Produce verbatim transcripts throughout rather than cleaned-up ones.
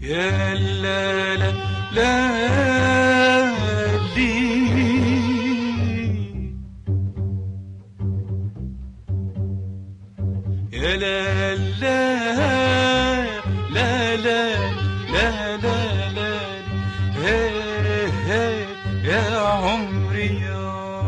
يا لا لا لا لي يا لا لا لا لا لا لا لا هي هي يا عمري يا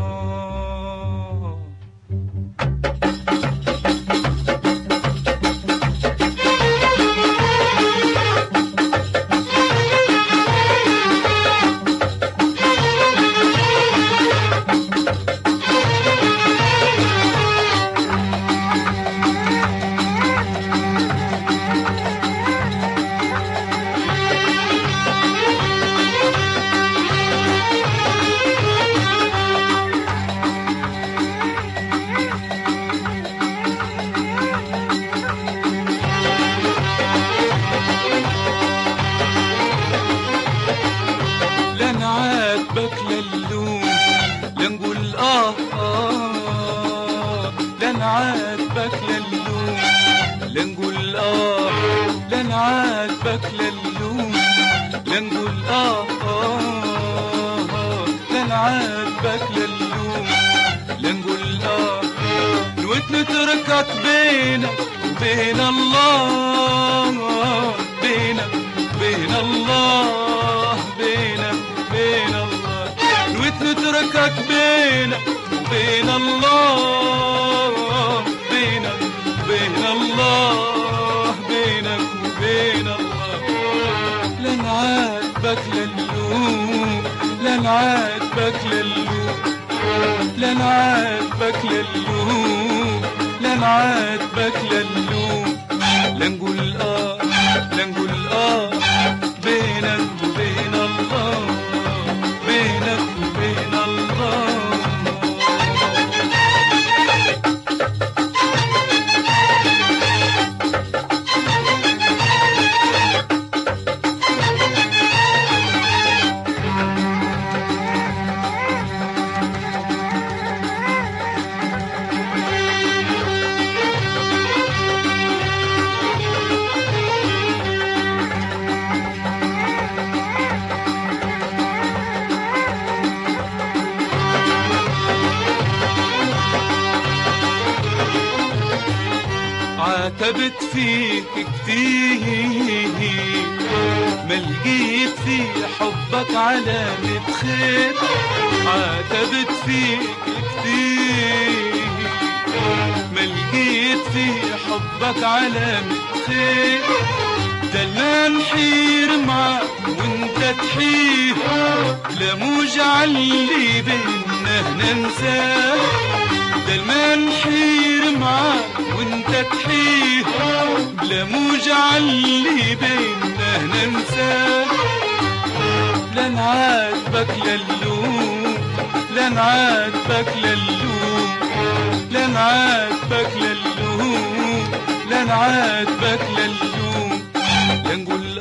عاتبك للوم لنقول آه آه لن عاتبك للوم لنقول آه لن عاتبك للوم لنقول آه آه لن عاتبك للوم لنقول آه نويت نتركك بينك وبين الله بينك وبين الله بينك بين الله نويت نتركك بينك وبين الله بينك وبين الله بينك وبين الله لن عاتبك للوم لن عاتبك للوم لن عاتبك للوم لن عاتبك للوم لنقول آه لنقول آه بينك وبين الله بينك وبين الله عاتبت فيك كتير ما لقيت في حبك علامة خير عاتبت فيك كتير ما لقيت في حبك علامة خير ده ما نحير معاك وانت تحير لا مجعل لي بينا ننساه ده ما نحير معاك وانت تحيه لا مجعل لي بينا ننساه لن عاتبك للوم لن عاتبك للوم لن عاتبك للوم لن عاتبك للوم لنقول